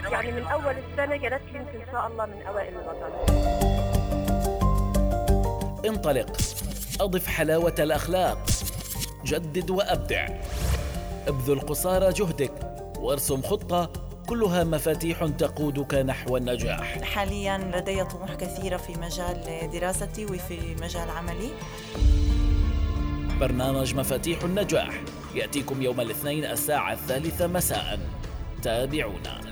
يعني من أول السنة قالت لي أنت إن شاء الله من أوائل الوطن. انطلق، أضف حلاوة الأخلاق، جدد وأبدع، ابذل قصارى جهدك وارسم خطة كلها مفاتيح تقودك نحو النجاح. حاليا لدي طموح كثيرة في مجال دراستي وفي مجال عملي. برنامج مفاتيح النجاح يأتيكم يوم الاثنين الساعة 3 مساء. تابعونا.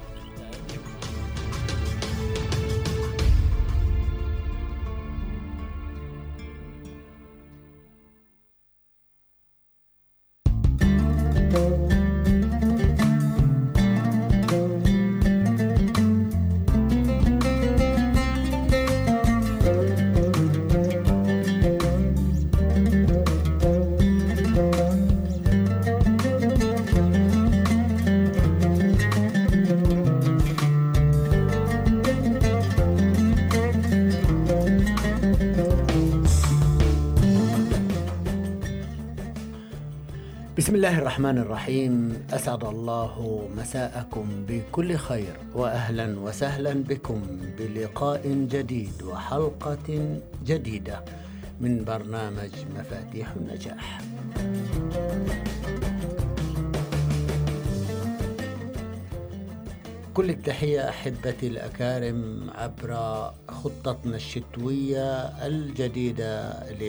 بسم الله الرحمن الرحيم. أسعد الله مساءكم بكل خير، وأهلا وسهلا بكم بلقاء جديد وحلقة جديدة من برنامج مفاتيح النجاح. كل التحية أحبتي الأكارم عبر خطتنا الشتوية الجديدة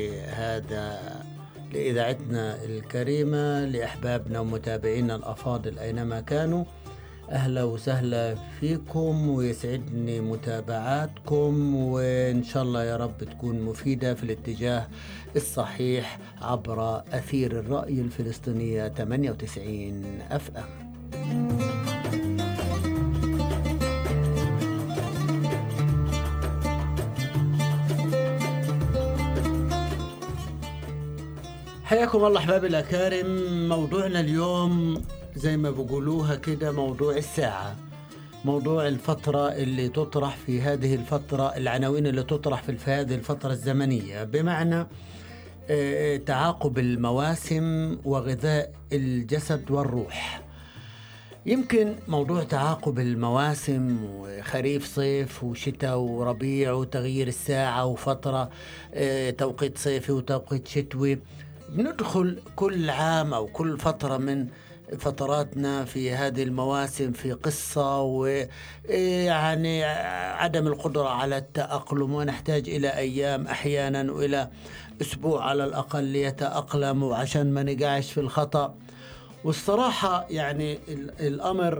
لإذاعتنا الكريمة، لأحبابنا ومتابعينا الأفاضل أينما كانوا. أهلا وسهلا فيكم، ويسعدني متابعاتكم، وإن شاء الله يا رب تكون مفيدة في الاتجاه الصحيح عبر أثير الرأي الفلسطينية 98 FM. حياكم الله أحبابي الأكارم. موضوعنا اليوم زي ما بقولوها كده موضوع الساعة، موضوع الفترة اللي تطرح في هذه الفترة، العناوين اللي تطرح في هذه الفترة الزمنية، بمعنى تعاقب المواسم وغذاء الجسد والروح. يمكن موضوع تعاقب المواسم وخريف صيف وشتاء وربيع وتغيير الساعة وفترة توقيت صيفي وتوقيت شتوي، ندخل كل عام أو كل فترة من فتراتنا في هذه المواسم في قصة، ويعني عدم القدرة على التأقلم، ونحتاج إلى أيام أحيانا وإلى أسبوع على الأقل ليتأقلم وعشان ما نقعش في الخطأ. والصراحة يعني الأمر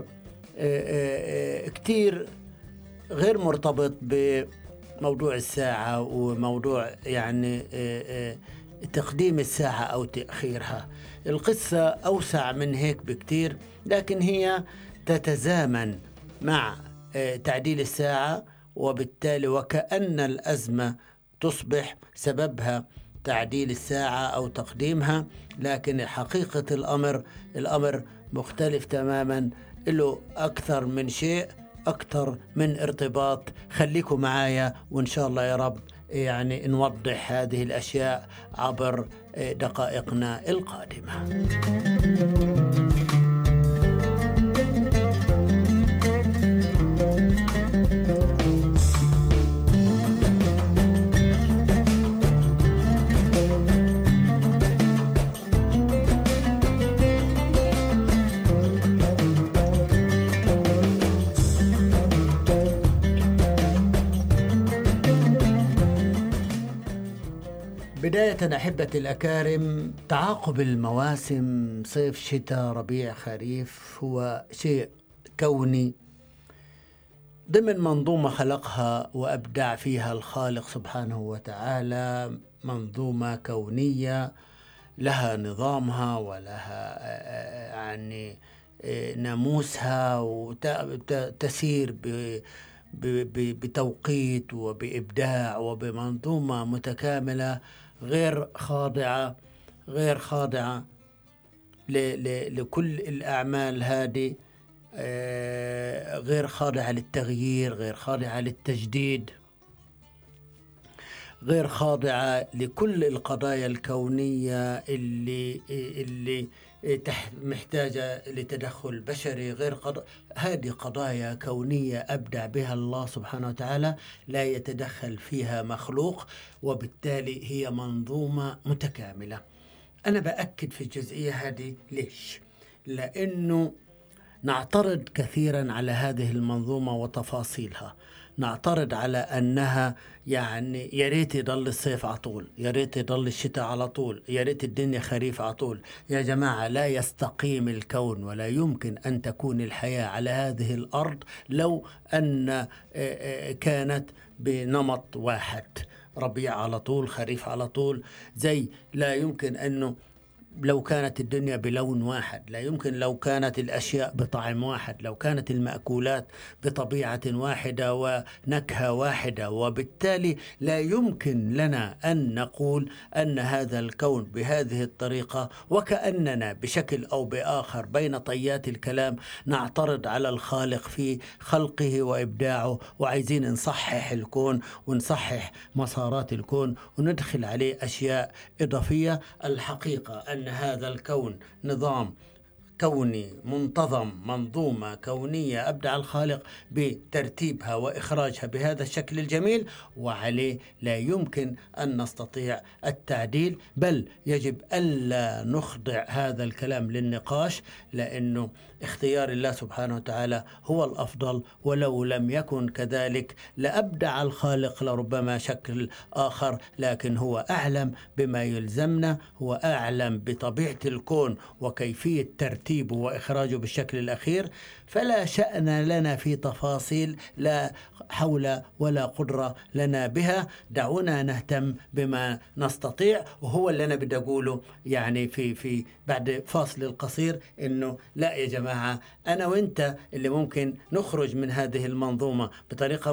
كتير غير مرتبط بموضوع الساعة وموضوع يعني تقديم الساعة أو تأخيرها. القصة أوسع من هيك بكتير، لكن هي تتزامن مع تعديل الساعة، وبالتالي وكأن الأزمة تصبح سببها تعديل الساعة أو تقديمها، لكن حقيقة الأمر مختلف تماما، له أكثر من شيء، أكثر من ارتباط. خليكم معايا وإن شاء الله يا رب يعني نوضح هذه الأشياء عبر دقائقنا القادمة. بداية أحبتي الأكارم، تعاقب المواسم صيف شتاء ربيع خريف هو شيء كوني ضمن منظومة خلقها وأبدع فيها الخالق سبحانه وتعالى، منظومة كونية لها نظامها ولها يعني ناموسها، وتسير بتوقيت وبإبداع وبمنظومة متكاملة، غير خاضعة لكل الأعمال هذه، غير خاضعة للتغيير، غير خاضعة للتجديد، غير خاضعة لكل القضايا الكونية اللي محتاجة لتدخل بشري غير هذه قضايا كونية أبدع بها الله سبحانه وتعالى، لا يتدخل فيها مخلوق، وبالتالي هي منظومة متكاملة. أنا بأكد في الجزئية هذه ليش؟ لأنه نعترض كثيرا على هذه المنظومة وتفاصيلها، نعترض على أنها يعني يا ريت يضل الصيف على طول، يا ريت يضل الشتاء على طول، يا ريت الدنيا خريف على طول. يا جماعة، لا يستقيم الكون ولا يمكن أن تكون الحياة على هذه الأرض لو أن كانت بنمط واحد، ربيع على طول، خريف على طول. زي لا يمكن أنه لو كانت الدنيا بلون واحد، لا يمكن لو كانت الأشياء بطعم واحد، لو كانت المأكولات بطبيعة واحدة ونكهة واحدة. وبالتالي لا يمكن لنا أن نقول أن هذا الكون بهذه الطريقة، وكأننا بشكل أو بآخر بين طيات الكلام نعترض على الخالق في خلقه وإبداعه، وعايزين نصحح الكون ونصحح مسارات الكون وندخل عليه أشياء إضافية. الحقيقة أن هذا الكون نظام كوني منتظم، منظومة كونية أبدع الخالق بترتيبها وإخراجها بهذا الشكل الجميل، وعليه لا يمكن أن نستطيع التعديل، بل يجب ألا نخضع هذا الكلام للنقاش، لأنه اختيار الله سبحانه وتعالى هو الأفضل. ولو لم يكن كذلك لأبدع الخالق لربما شكل آخر، لكن هو أعلم بما يلزمنا، هو أعلم بطبيعة الكون وكيفية ترتيبه وإخراجه بالشكل الأخير. فلا شأن لنا في تفاصيل لا حول ولا قدرة لنا بها. دعونا نهتم بما نستطيع، وهو اللي أنا بدي أقوله يعني في بعد فاصل القصير، إنه لا يا جماعة، أنا وإنت اللي ممكن نخرج من هذه المنظومة بطريقة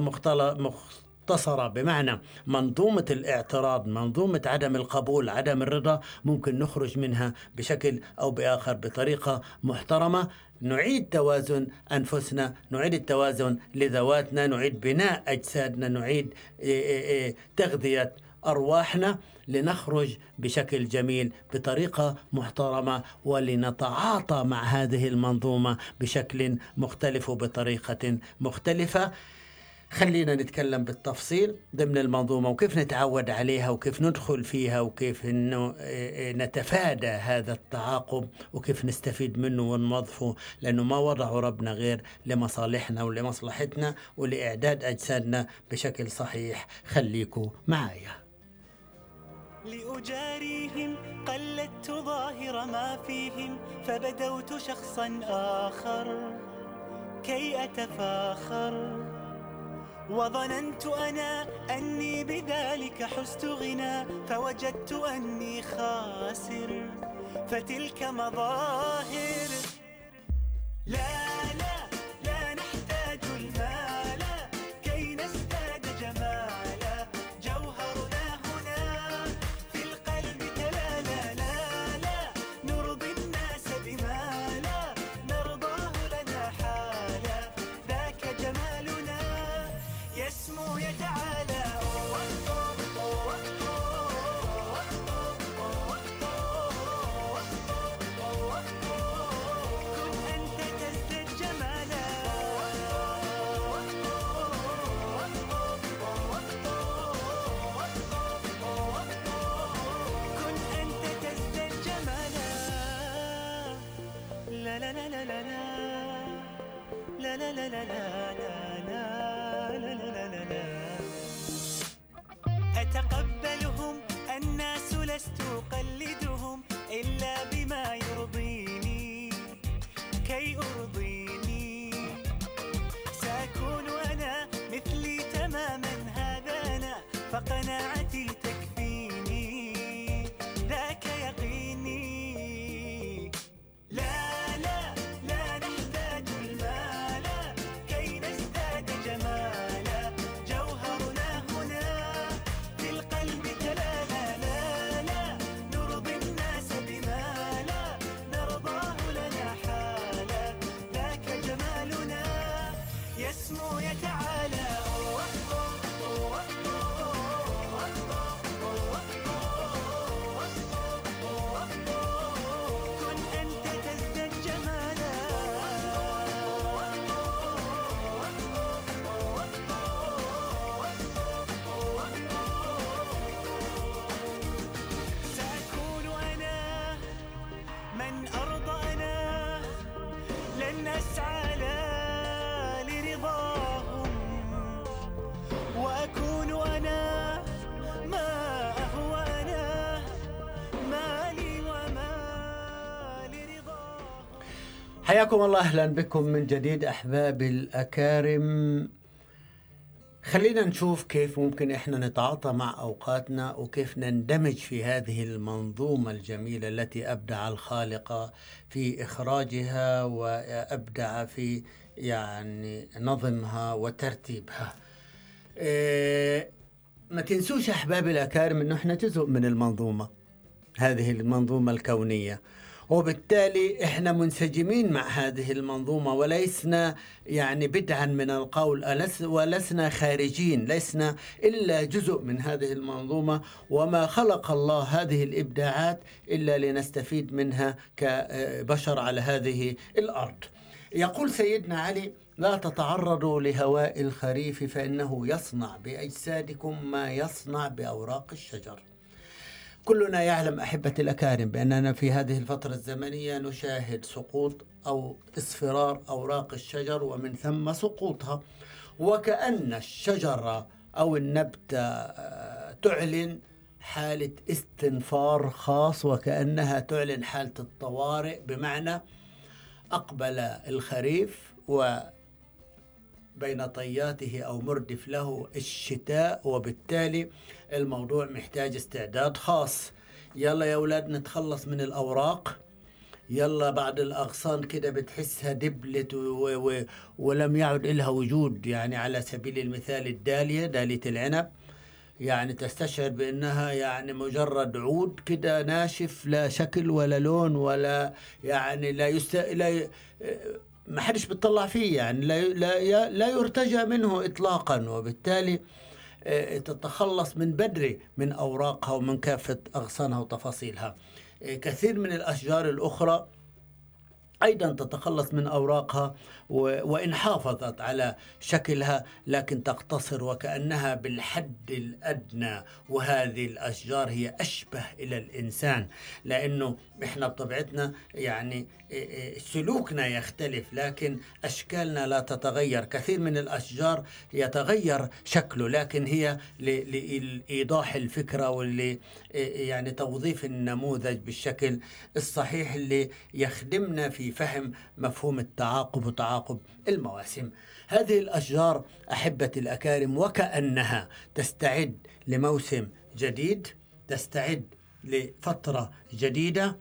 مختصرة، بمعنى منظومة الاعتراض، منظومة عدم القبول، عدم الرضا، ممكن نخرج منها بشكل أو بآخر بطريقة محترمة. نعيد توازن أنفسنا، نعيد التوازن لذواتنا، نعيد بناء أجسادنا، نعيد تغذية أرواحنا، لنخرج بشكل جميل بطريقة محترمة، ولنتعاطى مع هذه المنظومة بشكل مختلف وبطريقة مختلفة. خلينا نتكلم بالتفصيل ضمن المنظومة، وكيف نتعود عليها، وكيف ندخل فيها، وكيف إنه نتفادى هذا التعاقب، وكيف نستفيد منه ونوظفه، لأنه ما وضعه ربنا غير لمصالحنا ولمصلحتنا ولإعداد أجسادنا بشكل صحيح. خليكوا معايا. لأجاريهم قلدت ظاهر ما فيهم، فبدوت شخصا آخر كي أتفاخر، وظننت أنا أني بذلك حزت غنى، فوجدت أني خاسر، فتلك مظاهر. لا لا لا نحتاج المال كي نزداد جمالا، جوهرنا هنا في القلب تلالا. لا لا نرضي الناس بما لا نرضاه لنا حالا، ذاك جمالنا يسمو يتعالى. كن أنت تزداد جمالا، كن أنت تزداد جمالا. لا لا لا لا لا لا لا لا لا لا. أتقبلهم الناس لست أقلدهم، إلا بما يرضيني كي أرضيني. سأكون أنا مثلي تماما، هذا أنا، فقناعتي تكفيني، ذاك يقيني. لا لا لا نحتاج المال كي نزداد جمالا، جوهرنا هنا في القلب تلالا. لا لا نرضي الناس بما لا نرضاه لنا حالا، ذاك جمالنا يسمو يتعالى. أن أسعى لرضاهم وأكون أنا ما أهوى أنا مالي وما لرضاهم. حياكم الله، أهلا بكم من جديد أحبابي الأكارم. خلينا نشوف كيف ممكن إحنا نتعاطى مع أوقاتنا وكيف نندمج في هذه المنظومة الجميلة التي أبدع الخالق في إخراجها وأبدع في يعني نظمها وترتيبها. ما تنسوش أحبابي الأكارم أنه إحنا جزء من المنظومة، هذه المنظومة الكونية، وبالتالي احنا منسجمين مع هذه المنظومة ولسنا يعني بدعا من القول ولسنا خارجين، لسنا إلا جزء من هذه المنظومة، وما خلق الله هذه الإبداعات إلا لنستفيد منها كبشر على هذه الأرض. يقول سيدنا علي: لا تتعرضوا لهواء الخريف فإنه يصنع بأجسادكم ما يصنع بأوراق الشجر. كلنا يعلم أحبة الأكارم بأننا في هذه الفترة الزمنية نشاهد سقوط أو اصفرار أوراق الشجر ومن ثم سقوطها، وكأن الشجرة أو النبتة تعلن حالة استنفار خاص، وكأنها تعلن حالة الطوارئ، بمعنى أقبل الخريف وبين طياته أو مردف له الشتاء، وبالتالي الموضوع محتاج استعداد خاص. يلا يا أولاد نتخلص من الأوراق، يلا بعد الأغصان كده بتحسها دبلت ولم يعد لها وجود. يعني على سبيل المثال الدالية، دالية العنب، يعني تستشعر بأنها يعني مجرد عود كده ناشف، لا شكل ولا لون ولا يعني ما حدش بتطلع فيه، يعني لا يرتجى منه إطلاقا، وبالتالي تتخلص من بدري من أوراقها ومن كافة أغصانها وتفاصيلها. كثير من الأشجار الأخرى أيضا تتخلص من أوراقها وإن حافظت على شكلها لكن تقتصر وكأنها بالحد الأدنى. وهذه الأشجار هي أشبه إلى الإنسان، لأنه إحنا بطبيعتنا يعني سلوكنا يختلف لكن أشكالنا لا تتغير. كثير من الأشجار يتغير شكله، لكن هي لإيضاح الفكرة واللي يعني توظيف النموذج بالشكل الصحيح اللي يخدمنا في فهم مفهوم التعاقب وتعاقب المواسم. هذه الأشجار أحبتي الأكارم وكأنها تستعد لموسم جديد، تستعد لفترة جديدة،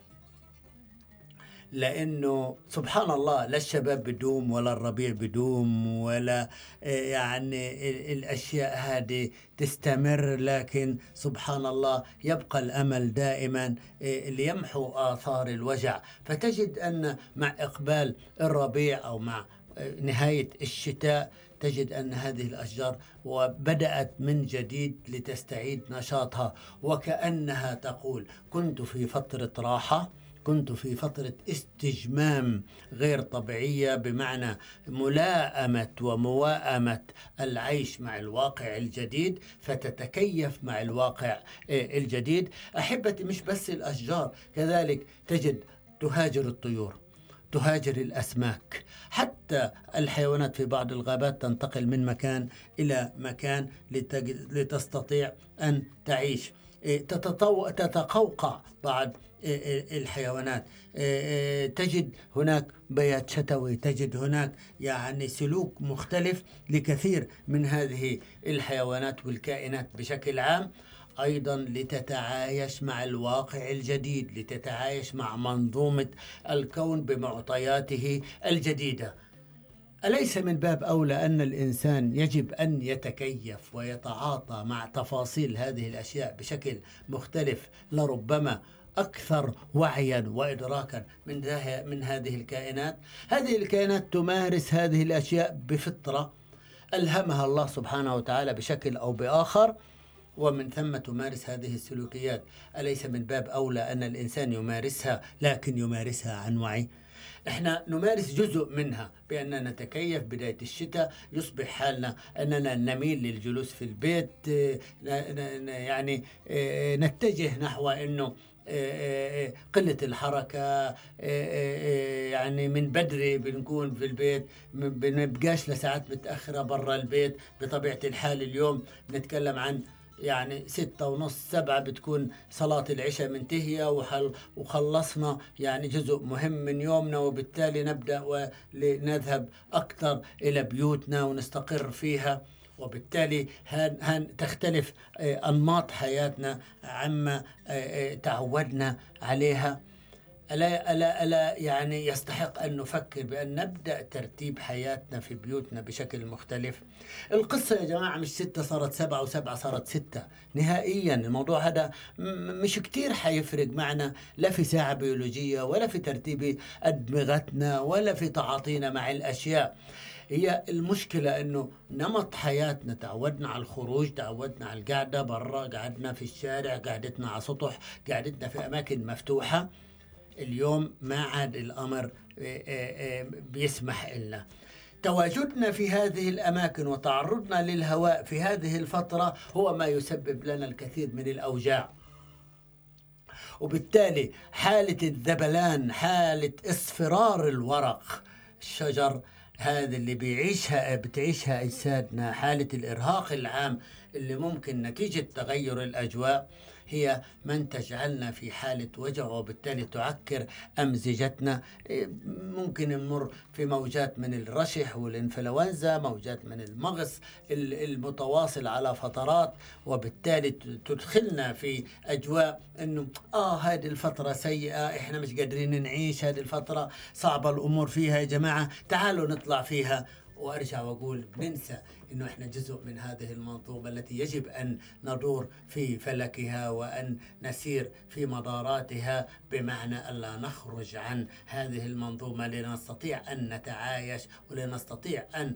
لأنه سبحان الله لا الشباب بدوم ولا الربيع بدوم ولا يعني الأشياء هذه تستمر، لكن سبحان الله يبقى الأمل دائما ليمحو آثار الوجع. فتجد أن مع إقبال الربيع أو مع نهاية الشتاء تجد أن هذه الأشجار وبدأت من جديد لتستعيد نشاطها، وكأنها تقول: كنت في فترة راحة، كنت في فترة استجمام غير طبيعية، بمعنى ملائمة ومواءمة العيش مع الواقع الجديد، فتتكيف مع الواقع الجديد. أحبتي مش بس الأشجار، كذلك تجد تهاجر الطيور، تهاجر الأسماك، حتى الحيوانات في بعض الغابات تنتقل من مكان إلى مكان لتستطيع أن تعيش. تتقوقع بعض الحيوانات، تجد هناك بيات شتوي، تجد هناك يعني سلوك مختلف لكثير من هذه الحيوانات والكائنات بشكل عام، أيضا لتتعايش مع الواقع الجديد، لتتعايش مع منظومة الكون بمعطياته الجديدة. أليس من باب أولى أن الإنسان يجب أن يتكيف ويتعاطى مع تفاصيل هذه الأشياء بشكل مختلف، لربما أكثر وعيا وإدراكا من هذه الكائنات؟ هذه الكائنات تمارس هذه الأشياء بفطرة ألهمها الله سبحانه وتعالى بشكل أو بآخر، ومن ثم تمارس هذه السلوكيات. أليس من باب أولى أن الإنسان يمارسها، لكن يمارسها عن وعي؟ احنا نمارس جزء منها بأننا نتكيف بداية الشتاء، يصبح حالنا أننا نميل للجلوس في البيت، يعني نتجه نحو أنه قلة الحركة، يعني من بدري بنكون في البيت، بنبقاش لساعات متأخرة برا البيت. بطبيعة الحال اليوم بنتكلم عن يعني 6:30 7 بتكون صلاة العشاء منتهية وخلصنا يعني جزء مهم من يومنا، وبالتالي نبدأ ونذهب أكثر إلى بيوتنا ونستقر فيها، وبالتالي تختلف أنماط حياتنا عما تعودنا عليها. ألا يعني يستحق أن نفكر بأن نبدأ ترتيب حياتنا في بيوتنا بشكل مختلف. القصة يا جماعة مش 6 صارت 7 و7 صارت 6 نهائيا. الموضوع هذا مش كتير حيفرق معنا، لا في ساعة بيولوجية ولا في ترتيب أدمغتنا ولا في تعاطينا مع الأشياء. هي المشكلة أنه نمط حياتنا، تعودنا على الخروج، تعودنا على القعدة برا، قعدنا في الشارع، قعدتنا على سطح، قعدتنا في أماكن مفتوحة. اليوم ما عاد الأمر بيسمح لنا. تواجدنا في هذه الأماكن وتعرضنا للهواء في هذه الفترة هو ما يسبب لنا الكثير من الأوجاع، وبالتالي حالة الذبلان، حالة اصفرار الورق الشجر هذا اللي بتعيشها أجسادنا، حالة الإرهاق العام اللي ممكن نتيجة تغير الأجواء، هي من تجعلنا في حالة وجع، وبالتالي تعكر أمزجتنا. ممكن نمر في موجات من الرشح والإنفلونزا، موجات من المغص المتواصل على فترات، وبالتالي تدخلنا في أجواء أنه هذه الفترة سيئة، إحنا مش قادرين نعيش، هذه الفترة صعبة الأمور فيها يا جماعة، تعالوا نطلع فيها. وأرجع وأقول ننسى إنه إحنا جزء من هذه المنظومة التي يجب أن ندور في فلكها وأن نسير في مداراتها، بمعنى ألا نخرج عن هذه المنظومة لنستطيع أن نتعايش ولنستطيع أن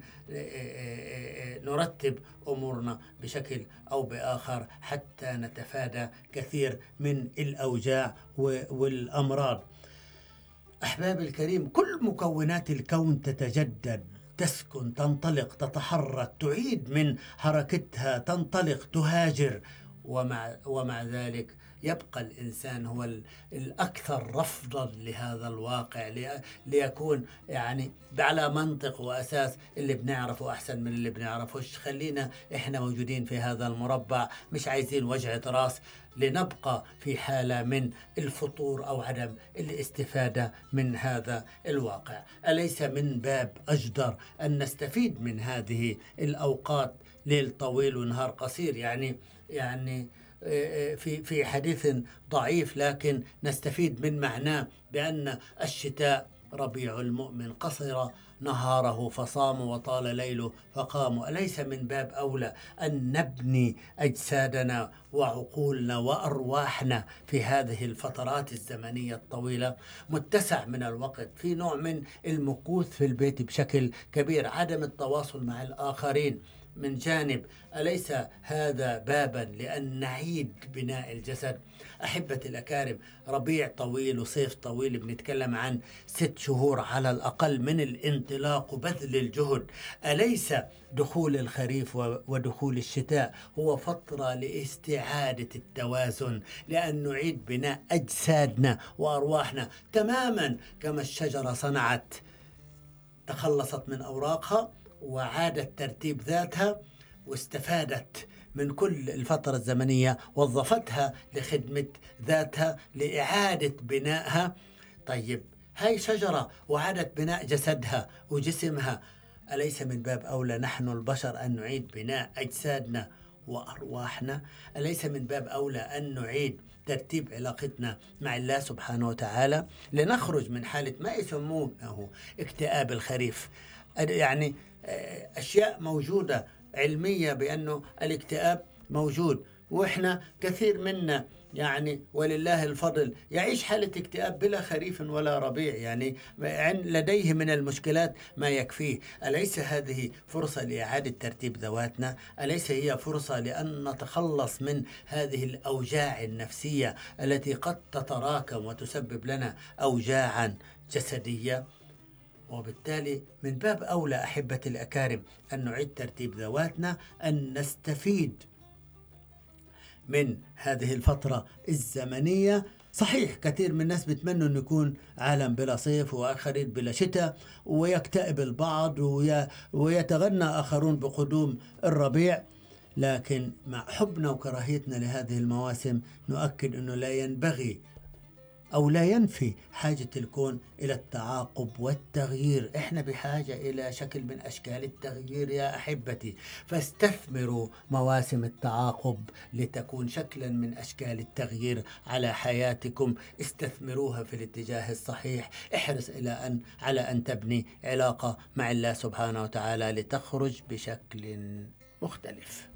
نرتب أمورنا بشكل أو بآخر حتى نتفادى كثير من الأوجاع والأمراض. أحباب الكريم، كل مكونات الكون تتجدد، تسكن، تنطلق، تتحرك، تعيد من حركتها، تنطلق، تهاجر، ومع ذلك يبقى الإنسان هو الأكثر رفضا لهذا الواقع، ليكون يعني على منطق وأساس اللي بنعرفه أحسن من اللي بنعرفوش. خلينا إحنا موجودين في هذا المربع، مش عايزين وجعة راس، لنبقى في حالة من الفطور أو عدم الاستفادة من هذا الواقع. أليس من باب أجدر أن نستفيد من هذه الأوقات، ليل طويل ونهار قصير؟ يعني في حديث ضعيف لكن نستفيد من معناه، بأن الشتاء ربيع المؤمن، قصر نهاره فصام وطال ليله فقام. أليس من باب أولى أن نبني أجسادنا وعقولنا وأرواحنا في هذه الفترات الزمنية الطويلة؟ متسع من الوقت، في نوع من المكوث في البيت بشكل كبير، عدم التواصل مع الآخرين من جانب. أليس هذا بابا لأن نعيد بناء الجسد؟ أحبتي الأكارم، ربيع طويل وصيف طويل، بنتكلم عن 6 شهور على الأقل من الانطلاق وبذل الجهد. أليس دخول الخريف ودخول الشتاء هو فترة لاستعادة التوازن، لأن نعيد بناء أجسادنا وأرواحنا تماما كما الشجرة صنعت، تخلصت من أوراقها وعادت ترتيب ذاتها واستفادت من كل الفترة الزمنية، وظفتها لخدمة ذاتها لإعادة بنائها. طيب هاي شجرة وعادت بناء جسدها وجسمها، أليس من باب أولى نحن البشر أن نعيد بناء أجسادنا وأرواحنا؟ أليس من باب أولى أن نعيد ترتيب علاقتنا مع الله سبحانه وتعالى، لنخرج من حالة ما يسمونه اكتئاب الخريف؟ يعني أشياء موجودة علمية بأنه الاكتئاب موجود، وإحنا كثير منا يعني ولله الفضل يعيش حالة اكتئاب بلا خريف ولا ربيع، يعني لديه من المشكلات ما يكفيه. أليس هذه فرصة لإعادة ترتيب ذواتنا؟ أليس هي فرصة لأن نتخلص من هذه الأوجاع النفسية التي قد تتراكم وتسبب لنا أوجاعا جسدية؟ وبالتالي من باب أولى أحبتي الأكارم أن نعيد ترتيب ذواتنا، أن نستفيد من هذه الفترة الزمنية صحيح كثير من الناس بيتمنوا أن يكون عالم بلا صيف وآخرين بلا شتاء، ويكتئب البعض ويتغنى آخرون بقدوم الربيع، لكن مع حبنا وكراهيتنا لهذه المواسم نؤكد أنه لا ينبغي أو لا ينفي حاجة الكون إلى التعاقب والتغيير. إحنا بحاجة إلى شكل من أشكال التغيير يا أحبتي، فاستثمروا مواسم التعاقب لتكون شكلا من أشكال التغيير على حياتكم. استثمروها في الاتجاه الصحيح. احرص على أن تبني علاقة مع الله سبحانه وتعالى لتخرج بشكل مختلف.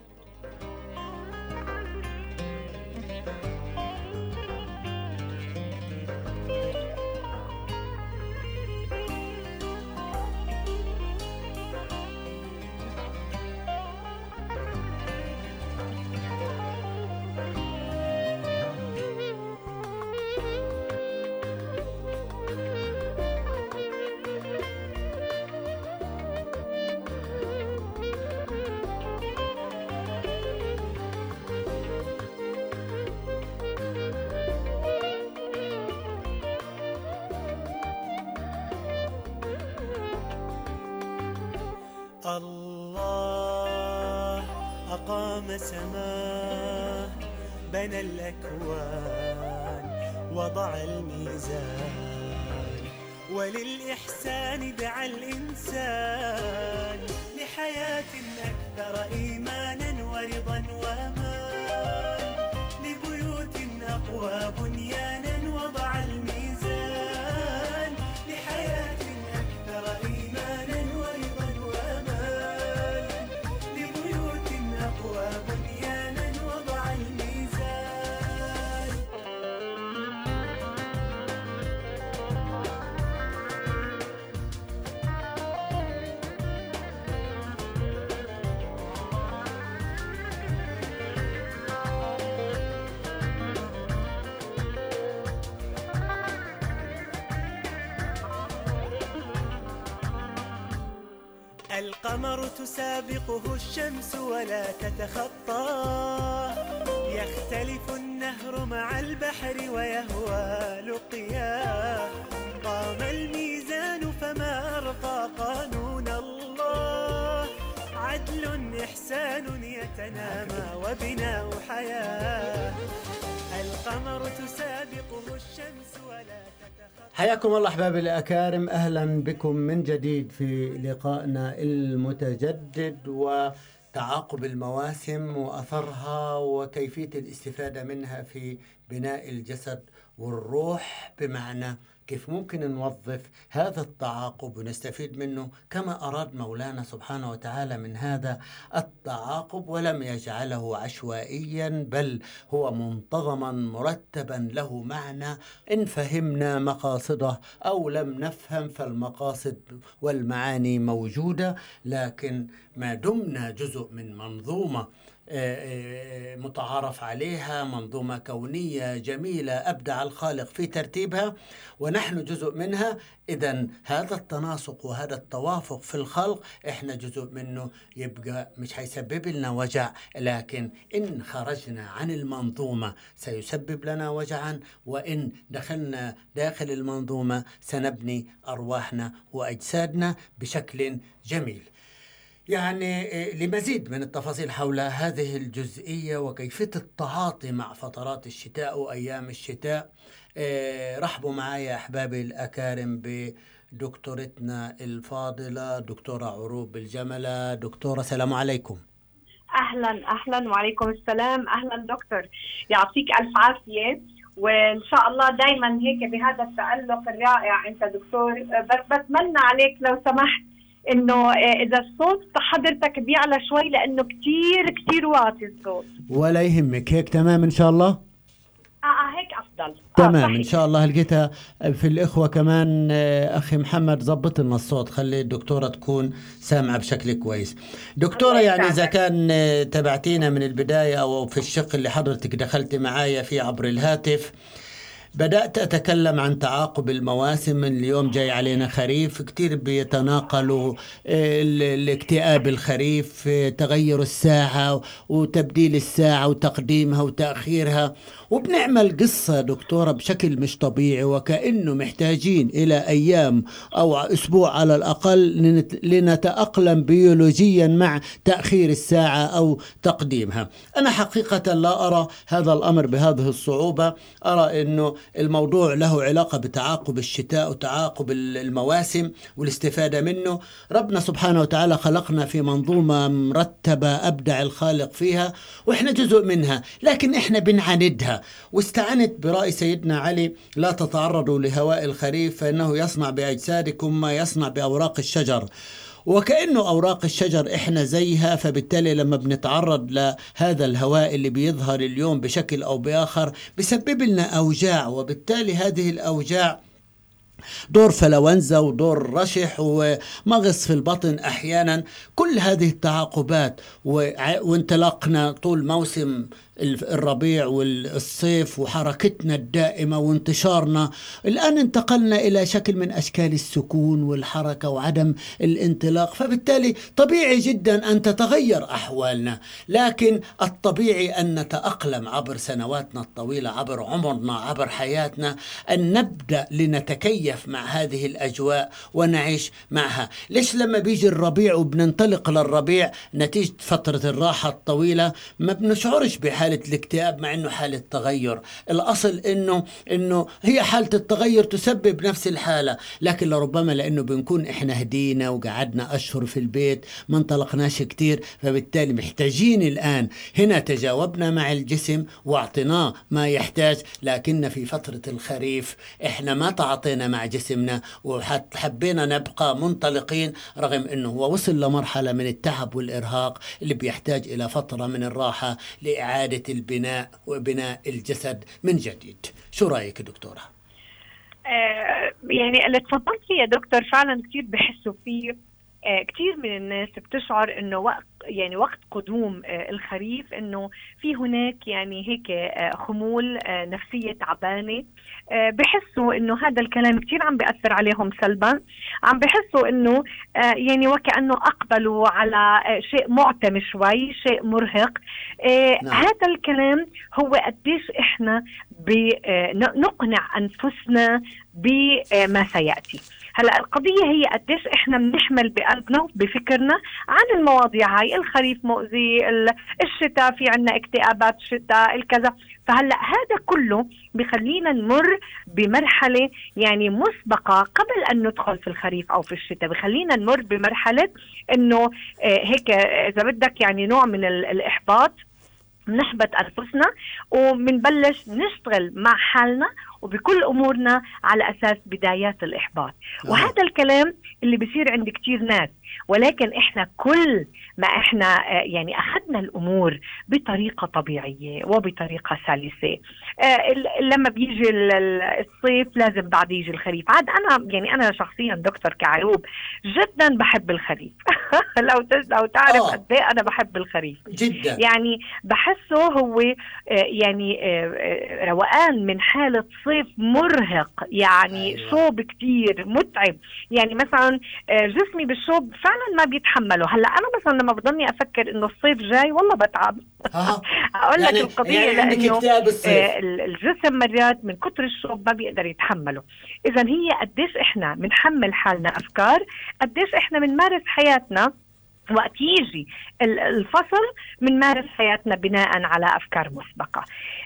الله أقام سماه بنى الأكوان وضع الميزان، وللإحسان دعا الإنسان لحياة أكثر إيمانا ورضا وأمان، لبيوت أقوى بنيانا وضع الميزان لحياة أكثر إيمانا ورضا وأمان، لبيوت أقوى بنيانا وضع الميزان. القمر تسابقه الشمس ولا تتخطاه، يختلف النهر مع البحر ويهوى لقياه، قام الميزان فما أرقى قانون الله، عدل إحسان يتنامى وبناء حياة، القمر تسابقه الشمس ولا تتخطاه. حياكم الله أحبابي الأكارم، أهلا بكم من جديد في لقائنا المتجدد وتعاقب المواسم وأثرها وكيفية الاستفادة منها في بناء الجسد والروح، بمعنى كيف ممكن نوظف هذا التعاقب ونستفيد منه كما أراد مولانا سبحانه وتعالى من هذا التعاقب، ولم يجعله عشوائيا بل هو منتظما مرتبا له معنى. إن فهمنا مقاصده أو لم نفهم فالمقاصد والمعاني موجودة، لكن ما دمنا جزء من منظومة متعارف عليها، منظومة كونية جميلة أبدع الخالق في ترتيبها ونحن جزء منها، إذن هذا التناسق وهذا التوافق في الخلق إحنا جزء منه، يبقى مش هيسبب لنا وجع، لكن إن خرجنا عن المنظومة سيسبب لنا وجعا، وإن دخلنا داخل المنظومة سنبني أرواحنا وأجسادنا بشكل جميل. يعني لمزيد من التفاصيل حول هذه الجزئية وكيفية التعاطي مع فترات الشتاء وأيام الشتاء، رحبوا معي أحبابي الأكارم بدكتورتنا الفاضلة دكتورة عروب الجملة. دكتورة سلام عليكم. أهلا وعليكم السلام. أهلا دكتور، يعطيك ألف عافية، وإن شاء الله دايما هيك بهذا التألق الرائع أنت دكتور. بس بتمنى عليك لو سمحت إنه إذا الصوت حضرتك بيعلى شوي لأنه كتير واطي الصوت. ولا يهمك، هيك تمام إن شاء الله. هيك أفضل. تمام إن شاء الله. لقيتها في الإخوة كمان أخي محمد ضبط لنا الصوت، خلي الدكتورة تكون سامعة بشكل كويس. دكتورة يعني إذا كان تبعتينا من البداية أو في الشق اللي حضرتك دخلت معايا فيه عبر الهاتف، بدأت أتكلم عن تعاقب المواسم. اليوم جاي علينا خريف، كتير بيتناقلوا الاكتئاب الخريف، تغير الساعة وتبديل الساعة وتقديمها وتأخيرها، وبنعمل قصة دكتورة بشكل مش طبيعي، وكأنه محتاجين إلى أيام أو أسبوع على الأقل لنتأقلم بيولوجيا مع تأخير الساعة أو تقديمها. أنا حقيقة لا أرى هذا الأمر بهذه الصعوبة، أرى أنه الموضوع له علاقة بتعاقب الشتاء وتعاقب المواسم والاستفادة منه. ربنا سبحانه وتعالى خلقنا في منظومة مرتبة أبدع الخالق فيها، وإحنا جزء منها، لكن إحنا بنعاندها. واستعنت برأي سيدنا علي: لا تتعرضوا لهواء الخريف فإنه يصنع بأجسادكم ما يصنع بأوراق الشجر. وكأنه أوراق الشجر إحنا زيها، فبالتالي لما بنتعرض لهذا الهواء اللي بيظهر اليوم بشكل أو بآخر بيسبب لنا أوجاع، وبالتالي هذه الأوجاع دور فلونزا ودور رشح ومغص في البطن أحيانا. كل هذه التعاقبات وانطلاقنا طول موسم الربيع والصيف وحركتنا الدائمة وانتشارنا، الآن انتقلنا إلى شكل من أشكال السكون والحركة وعدم الانطلاق، فبالتالي طبيعي جدا أن تتغير أحوالنا. لكن الطبيعي أن نتأقلم عبر سنواتنا الطويلة، عبر عمرنا، عبر حياتنا، أن نبدأ لنتكيف مع هذه الأجواء ونعيش معها. ليش لما بيجي الربيع وبننطلق للربيع نتيجة فترة الراحة الطويلة ما بنشعرش بحالة الاكتئاب، مع انه حالة تغير؟ الاصل انه هي حالة التغير تسبب نفس الحالة، لكن لربما لانه بنكون احنا هدينا وقعدنا اشهر في البيت ما انطلقناش كتير، فبالتالي محتاجين الان هنا تجاوبنا مع الجسم واعطيناه ما يحتاج. لكن في فترة الخريف احنا ما تعاطينا مع جسمنا وحبينا نبقى منطلقين، رغم انه هو وصل لمرحلة من التعب والارهاق اللي بيحتاج الى فترة من الراحة لإعادة البناء وبناء الجسد من جديد. شو رأيك دكتورة؟ يعني اللي تفضلت فيه يا دكتور فعلا كتير بحسوا فيه. كتير من الناس بتشعر انه وقت قدوم الخريف انه في هناك يعني هيك خمول نفسية تعبانة. بحسوا انه هذا الكلام كتير عم بيأثر عليهم سلبا، عم بحسوا انه يعني وكأنه اقبلوا على شيء معتم شوي، شيء مرهق. نعم. هذا الكلام هو قديش احنا نقنع انفسنا بما سيأتي. هلا القضية هي قديش احنا بنحمل بقلبنا وبفكرنا عن المواضيع هاي. الخريف مؤذي، الشتاء في عنا اكتئابات الشتاء، الكذا. فهلا هذا كله بخلينا نمر بمرحلة يعني مسبقة قبل أن ندخل في الخريف أو في الشتاء. بخلينا نمر بمرحلة إنه هيك إذا بدك يعني نوع من الإحباط، نحبط أنفسنا ومنبلش نشتغل مع حالنا وبكل أمورنا على أساس بدايات الإحباط. وهذا الكلام اللي بيصير عند كتير ناس، ولكن إحنا كل ما إحنا يعني أخذنا الأمور بطريقة طبيعية وبطريقة سلسة، لما بيجي الصيف لازم بعد يجي الخريف. عاد أنا شخصيا دكتور كعيوب جدا بحب الخريف. لو تعرف قد ايه أنا بحب الخريف جدا. يعني بحسه هو يعني روقان من حالة صيف مرهق، يعني شوب كتير متعب. يعني مثلا جسمي بالشوب فعلا ما بيتحمله. هلا انا مثلا لما بضلني افكر انه الصيف جاي والله بتعب. اقول لك القضيه يعني لانه الجسم مرات من كتر الشوب ما بيقدر يتحمله. اذا هي قديش احنا بنحمل حالنا افكار، قديش احنا بنمارس حياتنا وقت يجي الفصل بنمارس حياتنا بناء على أفكار مسبقة.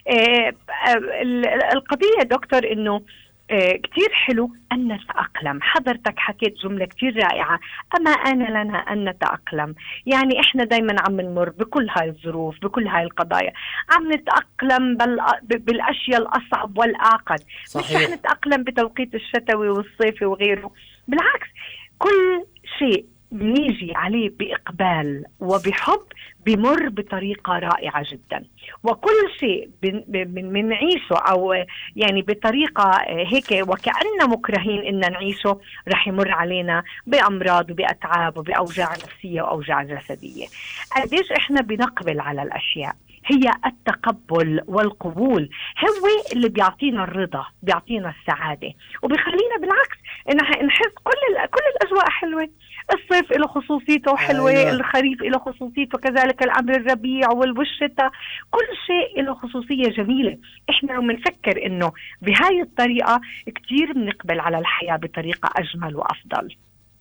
القضية دكتور إنه كتير حلو أن نتأقلم. حضرتك حكيت جملة كتير رائعة: أما أنا لنا أن نتأقلم. يعني إحنا دايما عم نمر بكل هاي الظروف، بكل هاي القضايا، عم نتأقلم بالأشياء الأصعب والأعقد. مش رح نتأقلم بتوقيت الشتوي والصيفي وغيره، بالعكس كل شيء بنيجي عليه بإقبال وبحب بمر بطريقة رائعة جدا. وكل شيء بنعيشه أو يعني بطريقة هيك وكأننا مكرهين إن نعيشه رح يمر علينا بأمراض وبأتعاب وبأوجاع نفسية وأوجاع جسدية. قديش إحنا بنقبل على الأشياء هي التقبل والقبول، هو اللي بيعطينا الرضا، بيعطينا السعادة، وبيخلينا بالعكس نحس كل الأجواء حلوة. الصيف له خصوصيته حلوة، أيوة. الخريف له خصوصيته كذلك، الأمر الربيع والشتاء، كل شيء له خصوصية جميلة. إحنا لو منفكر إنه بهاي الطريقة كتير بنقبل على الحياة بطريقة أجمل وأفضل.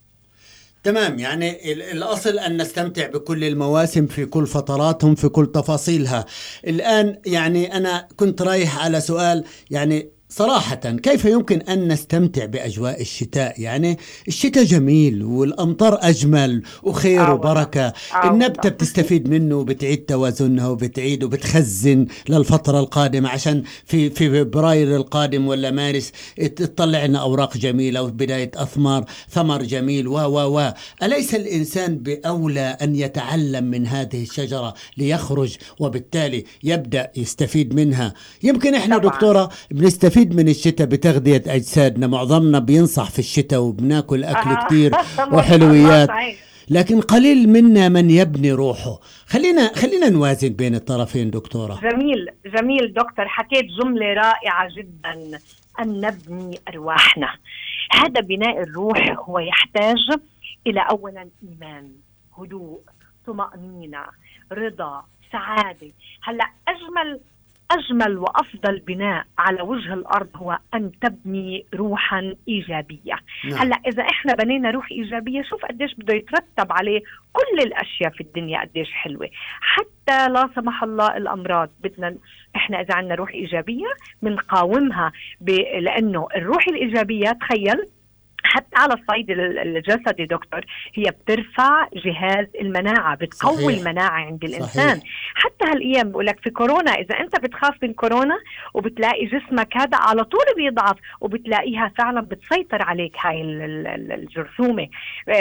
تمام، يعني الأصل أن نستمتع بكل المواسم في كل فتراتهم في كل تفاصيلها. الآن يعني أنا كنت رايح على سؤال، يعني صراحة كيف يمكن أن نستمتع بأجواء الشتاء؟ يعني الشتاء جميل والأمطار أجمل وخير وبركة، النبتة بتستفيد منه وبتعيد توازنها وبتعيد وبتخزن للفترة القادمة، عشان في فبراير القادم ولا مارس تطلع لنا أوراق جميلة وبداية ثمر جميل أليس الإنسان بأولى أن يتعلم من هذه الشجرة ليخرج وبالتالي يبدأ يستفيد منها؟ يمكن إحنا طبعا دكتورة بنستفيد من الشتاء بتغذية أجسادنا، معظمنا بينصح في الشتاء وبناكل أكل كتير وحلويات، لكن قليل منا من يبني روحه. خلينا نوازن بين الطرفين دكتورة. جميل دكتور، حكيت جملة رائعة جدا، أن نبني أرواحنا. هذا بناء الروح هو يحتاج إلى أولا إيمان، هدوء، طمأنينة، رضا، سعادة. هلأ أجمل وأفضل بناء على وجه الأرض هو أن تبني روحا إيجابية. هلأ إذا إحنا بنينا روح إيجابية، شوف قديش بده يترتب عليه كل الأشياء في الدنيا قديش حلوة، حتى لا سمح الله الأمراض. بدنا إحنا إذا عندنا روح إيجابية بنقاومها، لأنه الروح الإيجابية تخيل حتى على الصعيد الجسدي دكتور، هي بترفع جهاز المناعة، بتقوي صحيح. المناعة عند الإنسان. صحيح. حتى هالأيام بقولك في كورونا، إذا أنت بتخاف من كورونا وبتلاقي جسمك هذا على طول بيضعف، وبتلاقيها فعلا بتسيطر عليك هاي الجرثومة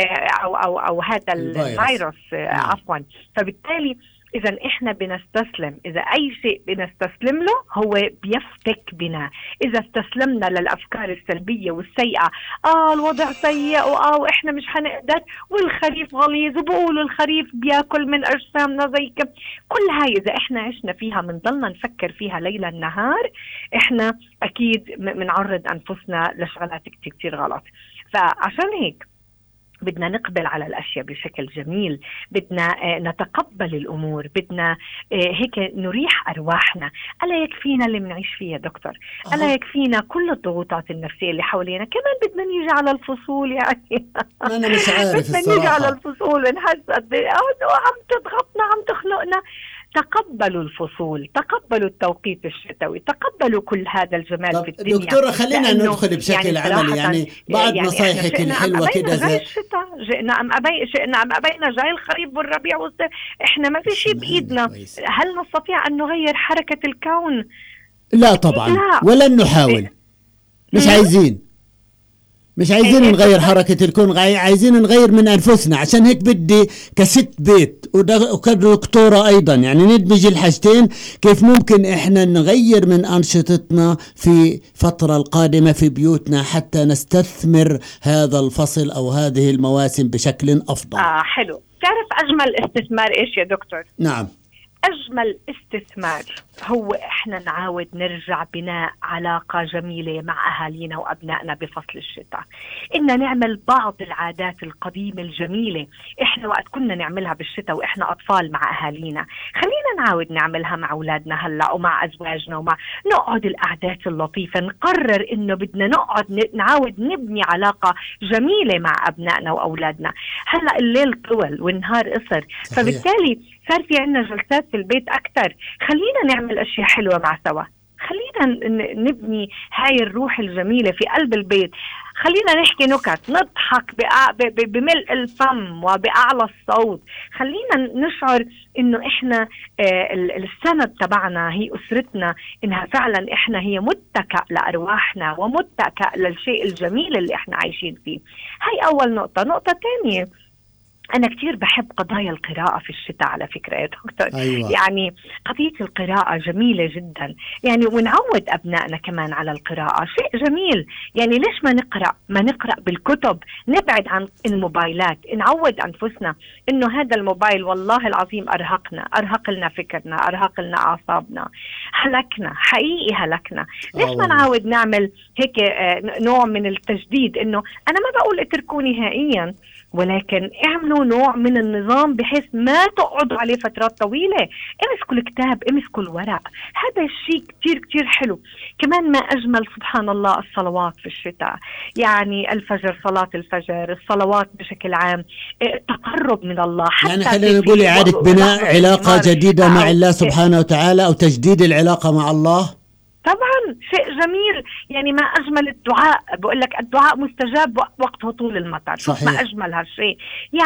أو هذا الفيروس عفوا. فبالتالي إذا إحنا بنستسلم، إذا أي شيء بنستسلم له هو بيفتك بنا. إذا استسلمنا للأفكار السلبية والسيئة، الوضع سيء وإحنا مش هنقدر، والخريف غليظ، وبقولوا الخريف بياكل من أجسامنا زي كل هاي إذا إحنا عشنا فيها منضلنا نفكر فيها ليلا نهار، إحنا أكيد منعرض أنفسنا لشغلات كتير غلط. فعشان هيك بدنا نقبل على الأشياء بشكل جميل، بدنا نتقبل الأمور، بدنا هيك نريح أرواحنا. ألا يكفينا اللي منعيش فيها دكتور؟ ألا يكفينا كل الضغوطات النفسية اللي حوالينا؟ كمان بدنا نيجي على الفصول، يعني أنا مش عارف بدنا نيجي على الفصول ونحس قد إيه عم تضغطنا، عم تخنقنا. تقبلوا الفصول، تقبلوا التوقيت الشتوي، تقبلوا كل هذا الجمال في الدنيا. دكتورة خلينا ندخل بشكل عملي، يعني بعد نصايحك الحلوة كده زي الشتاء، شئنا أم أبينا جاي الخريف والربيع والصيف، إحنا ما في شيء بإيدنا. هل نستطيع أن نغير حركة الكون؟ لا طبعا، ولن نحاول. مش عايزين نغير حركة الكون، عايزين نغير من أنفسنا. عشان هيك بدي كست بيت وكدكتورة أيضا يعني ندمج الحاجتين، كيف ممكن إحنا نغير من أنشطتنا في فترة القادمة في بيوتنا حتى نستثمر هذا الفصل أو هذه المواسم بشكل أفضل. حلو. تعرف أجمل استثمار إيش يا دكتور؟ نعم، أجمل استثمار هو إحنا نعاود نرجع بناء علاقة جميلة مع أهالينا وأبنائنا بفصل الشتاء. إننا نعمل بعض العادات القديمة الجميلة إحنا وقت كنا نعملها بالشتاء وإحنا أطفال مع أهالينا، خلينا نعاود نعملها مع أولادنا هلأ ومع أزواجنا، ومع نقعد القعدات اللطيفة، نقرر إنه بدنا نقعد نعاود نبني علاقة جميلة مع أبنائنا وأولادنا. هلأ الليل طول والنهار قصر، فبالتالي صار في عنا جلسات في البيت أكتر. خلينا نعمل أشياء حلوة مع سوا، خلينا نبني هاي الروح الجميلة في قلب البيت. خلينا نحكي نكت، نضحك بملء الفم وبأعلى الصوت. خلينا نشعر إنه إحنا السند تبعنا هي أسرتنا، إنها فعلا إحنا هي متكأ لأرواحنا ومتكأ للشيء الجميل اللي إحنا عايشين فيه. هاي أول نقطة. نقطة تانية، أنا كتير بحب قضايا القراءة في الشتاء على فكرة يا دكتور. أيوة. يعني قضية القراءة جميلة جدا يعني، ونعود أبنائنا كمان على القراءة، شيء جميل يعني. ليش ما نقرأ بالكتب، نبعد عن الموبايلات، نعود أنفسنا إنه هذا الموبايل والله العظيم أرهق لنا فكرنا، أرهق لنا أعصابنا، هلكنا حقيقي هلكنا. ليش ما نعود نعمل هيك نوع من التجديد، إنه أنا ما بقول اتركوا نهائيا، ولكن اعملوا نوع من النظام بحيث ما تقعدوا عليه فترات طويلة. امسكوا الكتاب، امسكوا الورق، هذا الشيء كتير كتير حلو. كمان ما أجمل سبحان الله الصلوات في الشتاء، يعني الفجر، صلاة الفجر، الصلوات بشكل عام، التقرب من الله. حتى يعني خلينا نقول إعادة بناء علاقة جديدة مع الله سبحانه وتعالى، أو تجديد العلاقة مع الله. طبعا شيء جميل يعني. ما أجمل الدعاء، بقول لك الدعاء مستجاب وقت هطول المطر. شوف ما أجمل هالشيء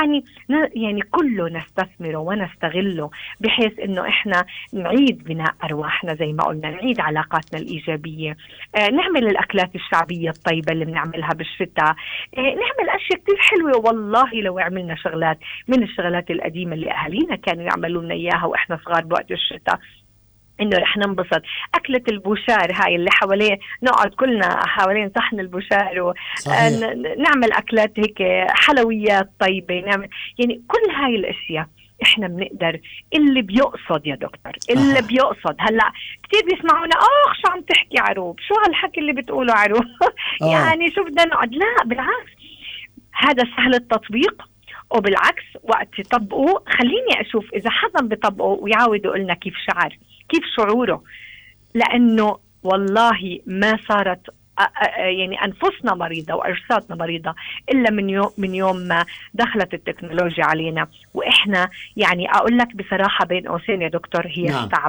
يعني كله نستثمره ونستغله بحيث إنه إحنا نعيد بناء أرواحنا زي ما قلنا، نعيد علاقاتنا الإيجابية، نعمل الأكلات الشعبية الطيبة اللي بنعملها بالشتاء، نعمل أشياء كتير حلوة. والله لو عملنا شغلات من الشغلات القديمة اللي أهالينا كانوا يعملوا لنا إياها وإحنا صغار بوقت الشتاء، إنه رح ننبسط. أكلة البوشار هاي اللي حواليه، نقعد كلنا حوالين صحن البوشار ونعمل أكلات هيك حلويات طيبة، نعمل يعني كل هاي الأشياء إحنا بنقدر. اللي بيقصد يا دكتور، اللي بيقصد هلأ كتير بيسمعونا شو عم تحكي عروب، شو هالحكي اللي بتقوله عروب يعني شو بدنا نقعد؟ لا بالعكس، هذا سهل التطبيق، وبالعكس وقت يطبقوا خليني أشوف إذا حدا بيطبقوا ويعاودوا قلنا كيف شعوره، لأنه والله ما صارت يعني أنفسنا مريضة وأجسادنا مريضة إلا من يوم ما دخلت التكنولوجيا علينا. وإحنا يعني أقول لك بصراحة بين قوسين يا دكتور، هي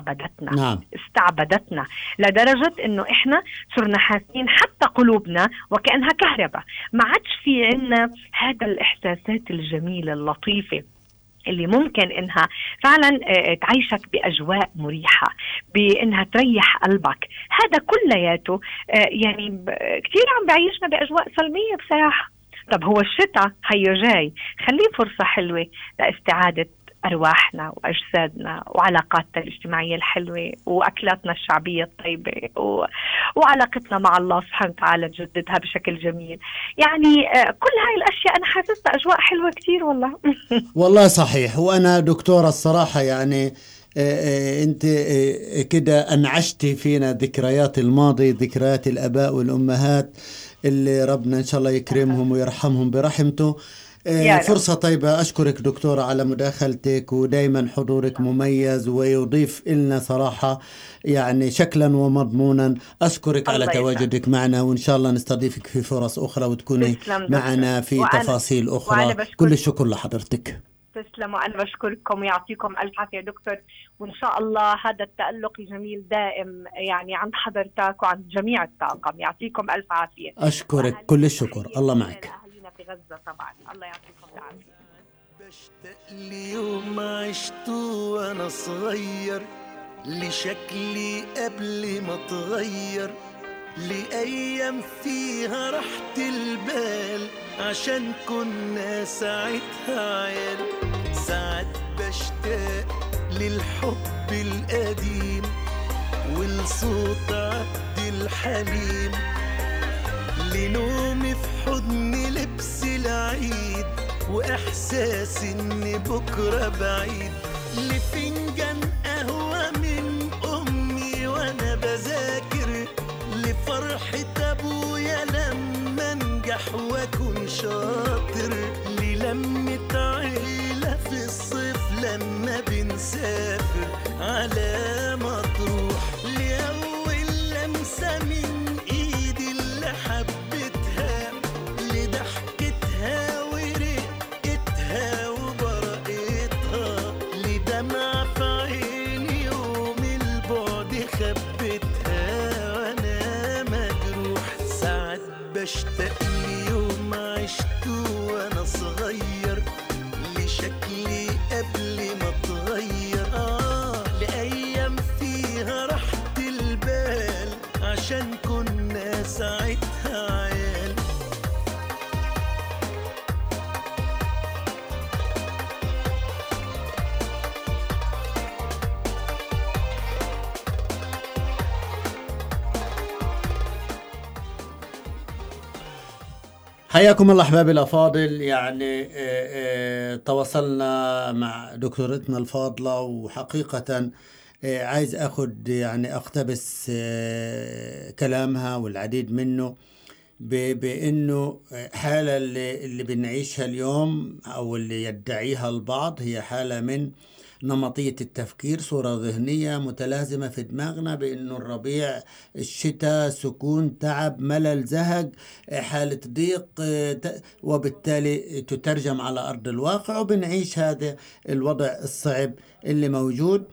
استعبدتنا لدرجة إنه إحنا صرنا حاسين حتى قلوبنا وكأنها كهرباء، ما عادش في عنا هذا الإحساسات الجميلة اللطيفة اللي ممكن إنها فعلا تعيشك بأجواء مريحة، بإنها تريح قلبك. هذا كلياته يعني كتير عم بعيشنا بأجواء سلمية بصراحة. طب هو الشتاء هيو جاي، خليه فرصة حلوة لاستعادة أرواحنا وأجسادنا وعلاقاتنا الاجتماعية الحلوة وأكلاتنا الشعبية الطيبة وعلاقتنا مع الله سبحانه وتعالى تجددها بشكل جميل. يعني كل هاي الأشياء أنا حاسسها أجواء حلوة كتير والله. والله صحيح. وأنا دكتورة الصراحة يعني أنت كده أنعشتي فينا ذكريات الماضي، ذكريات الآباء والأمهات اللي ربنا إن شاء الله يكرمهم ويرحمهم برحمته. فرصة طيبة. أشكرك دكتورة على مداخلتك، ودايما حضورك مميز ويضيف لنا صراحة يعني شكلا ومضمونا. أشكرك على تواجدك معنا، وإن شاء الله نستضيفك في فرص أخرى وتكوني معنا في تفاصيل أخرى. كل الشكر لحضرتك. تسلموا. أنا بشكركم ويعطيكم ألف عافية دكتور، وإن شاء الله هذا التألق الجميل دائم يعني عند حضرتك وعند جميع الطاقم. يعطيكم ألف عافية. أشكرك كل الشكر. الله معك. في غزة طبعا، الله يعطيكم العافية. بشتاق ليوم عشته وانا صغير، لشكلي قبل ما اتغير، لأيام فيها راحة البال، عشان كنا ساعتها عيال. ساعات بشتاق للحب القديم والصوت عبد الحليم، لنومي في حضن لبس العيد وإحساس إن بكرة بعيد، لفنجان قهوة من أمي وأنا بذاكر، لفرحة أبويا لما أنجح وأكون شاطر، للمة عيلة في الصيف لما بنسافر على مطروح، لأول لمسة من إيدي اللي حبتها، لضحكتها ورقتها وبرقتها، لدمع في عيني يوم البعد خبتها وأنا مجروح. ساعات بشتاق ليوم عشته وأنا صغير، لشكلي قبل ما اتغير، حياكم الله أحبابي الأفاضل. يعني تواصلنا مع دكتورتنا الفاضلة، وحقيقة عايز أخذ يعني أقتبس كلامها والعديد منه بأنه حالة اللي بنعيشها اليوم أو اللي يدعيها البعض هي حالة من نمطية التفكير، صورة ذهنية متلازمة في دماغنا بأنه الربيع، الشتاء، سكون، تعب، ملل، زهق، حالة ضيق، وبالتالي تترجم على أرض الواقع وبنعيش هذا الوضع الصعب اللي موجود.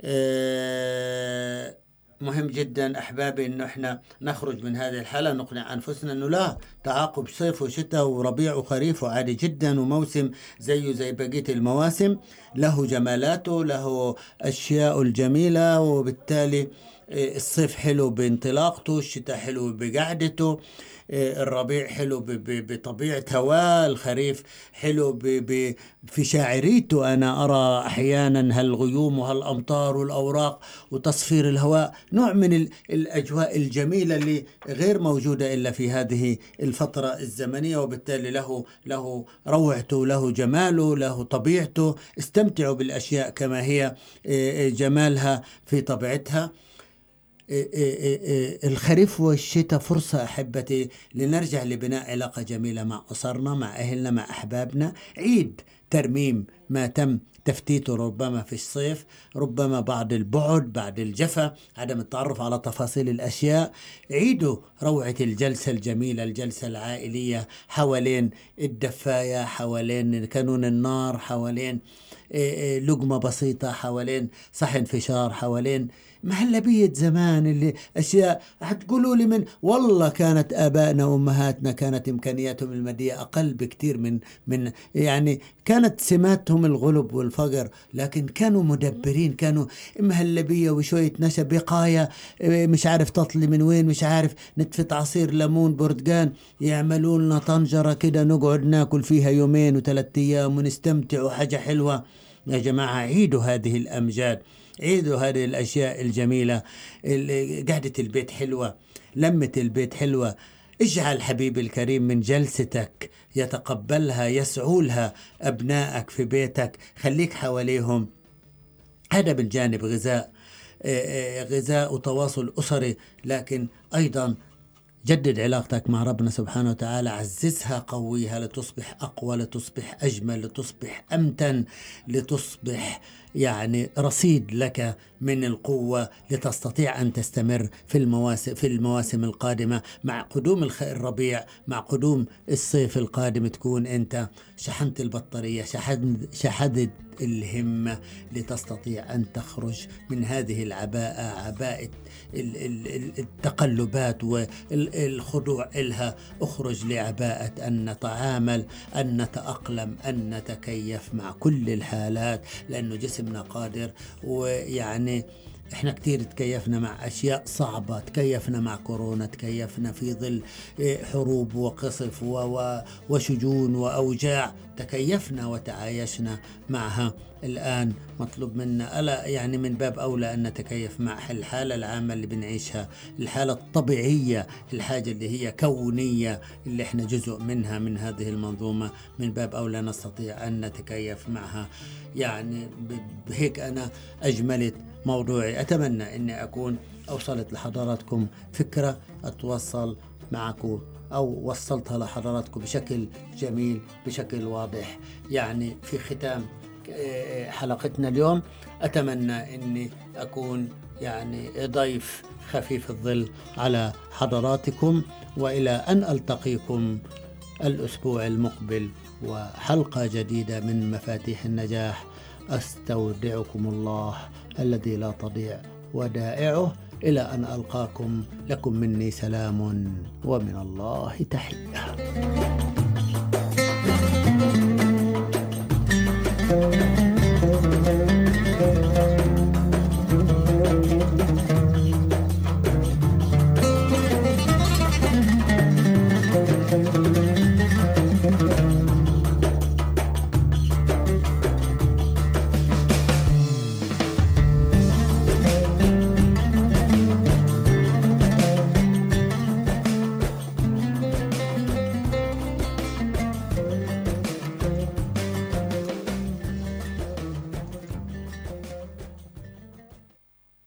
مهم جدا أحبابي أنه إحنا نخرج من هذه الحالة، نقنع أنفسنا أنه لا، تعاقب صيف وشتاء وربيع وخريف وعادي جدا، وموسم زيه زي بقية المواسم، له جمالاته، له أشياء الجميلة. وبالتالي الصيف حلو بانطلاقته، الشتاء حلو بقعدته، الربيع حلو بطبيعة هواه، الخريف حلو في شاعريته. أنا أرى أحيانا هالغيوم وهالأمطار والأوراق وتصفير الهواء، نوع من الأجواء الجميلة اللي غير موجودة إلا في هذه الفترة الزمنية، وبالتالي له روعته، له جماله، له طبيعته. استمتعوا بالأشياء كما هي جمالها في طبيعتها. الخريف والشتاء فرصة أحبتي لنرجع لبناء علاقة جميلة مع أسرنا، مع أهلنا، مع أحبابنا. عيد ترميم ما تم تفتيته ربما في الصيف، ربما بعد البعد، بعد الجفا، عدم التعرف على تفاصيل الأشياء. عيدوا روعة الجلسة الجميلة، الجلسة العائلية حوالين الدفاية، حوالين كانون النار، حوالين لقمة بسيطة، حوالين صحن فشار، حوالين مهلبية زمان. اللي أشياء هتقولوا لي من والله كانت آبائنا وأمهاتنا كانت إمكانياتهم المادية أقل بكتير من يعني كانت سماتهم الغلب والفقر، لكن كانوا مدبرين، كانوا مهلبية وشوية نشا بقاية، مش عارف تطلي من وين، مش عارف نتفت عصير ليمون برتقان، يعملوا لنا طنجرة كده نقعد ناكل فيها 2 و3 أيام ونستمتع، وحاجة حلوة. يا جماعة عيدوا هذه الأمجاد، عيدوا هذه الأشياء الجميلة. قعدة البيت حلوة، لمة البيت حلوة. اجعل حبيبي الكريم من جلستك يتقبلها، يسعولها أبنائك في بيتك، خليك حواليهم. هذا بالجانب غذاء وتواصل أسري، لكن أيضا جدد علاقتك مع ربنا سبحانه وتعالى، عززها، قويها لتصبح أقوى، لتصبح أجمل، لتصبح أمتن، لتصبح يعني رصيد لك من القوة لتستطيع أن تستمر في المواسم القادمة. مع قدوم الربيع، مع قدوم الصيف القادم، تكون أنت شحنت البطارية، شحذت الهمة لتستطيع أن تخرج من هذه عباءة التقلبات والخضوع إلها. اخرج لعباءة أن نتعامل، أن نتأقلم، أن نتكيف مع كل الحالات، لأنه جسمنا قادر. ويعني احنا كتير تكيفنا مع أشياء صعبة، تكيفنا مع كورونا، تكيفنا في ظل حروب وقصف وشجون وأوجاع، تكيفنا وتعايشنا معها. الآن مطلوب منا ألا يعني من باب أولى أن نتكيف مع الحالة العامة اللي بنعيشها، الحالة الطبيعية، الحاجة اللي هي كونية، اللي احنا جزء منها من هذه المنظومة. من باب أولى نستطيع أن نتكيف معها. يعني بهيك أنا أجملت موضوعي. أتمنى أني أكون أوصلت لحضراتكم فكرة أتوصل معكم أو وصلتها لحضراتكم بشكل جميل، بشكل واضح. يعني في ختام حلقتنا اليوم أتمنى أني أكون يعني ضيف خفيف الظل على حضراتكم، وإلى أن ألتقيكم الأسبوع المقبل وحلقة جديدة من مفاتيح النجاح. أستودعكم الله الذي لا تضيع ودائعه. إلى أن ألقاكم، لكم مني سلام ومن الله تحية.